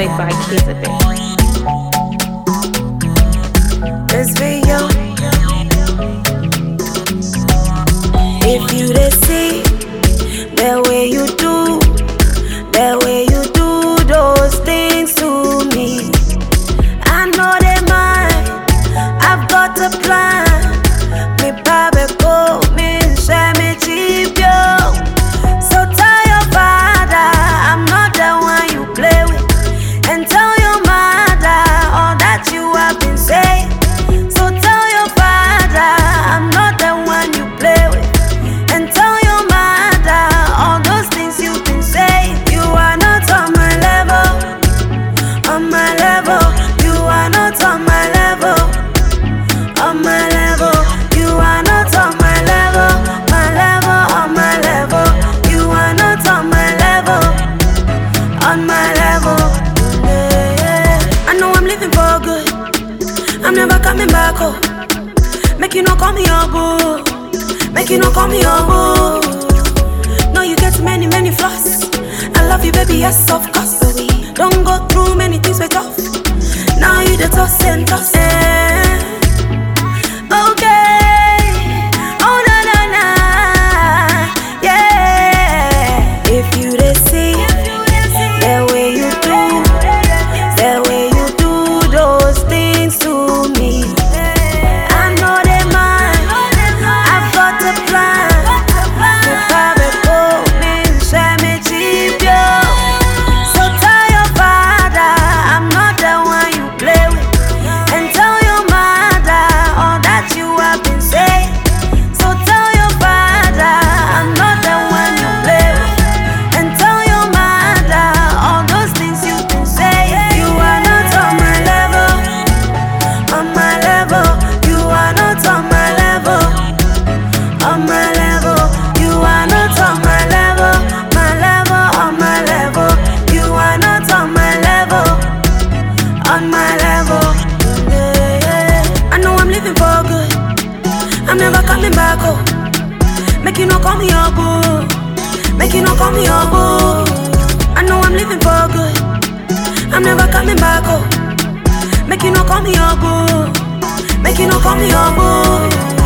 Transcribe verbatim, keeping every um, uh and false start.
played by Kizabit. This video, if you dey see the way you do, the way you do those things to me, I know they mine. I've got a plan. Me babe go, me share me cheap yo. So tell your father I'm not the one you play with, and tell your mother all that you have been saying. So tell your father I'm not the one you play with, and tell your mother all those things you've been saying. You are not on my level, on my level. You are not on my level, on my level. You are not on my level, my level, on my level. You are not on my level, on my level. Yeah. I know I'm living for good, I'm never coming back home. Make you no call me your boo, make you no call me your boo. No, you get many, many flaws. I love you, baby, yes, of course. But we don't go through many things we tough. Now you the toss and toss. Yeah. Okay. Oh na na na. Yeah. If you dey see the way you do, the way you do those things to me, I know they mine. I've got a plan. Me babe go, me share me cheap yo. So tell your father I'm not the one you play with, and tell your mother all that you have been saying. So tell your father I'm not the one you play with, and tell your mother all those things you've been saying. You are not on my level, on my level. You are not on my level, on my level. You are not on my level, my level, on my level. You are not on my level, on my level. Yeah. I know I'm living for good, I'm never coming back home. Make you no call me your boo, make you no call me your boo. I know I'm living for good, I'm never coming back home. Make you no call me your boo, make you no call me your boo.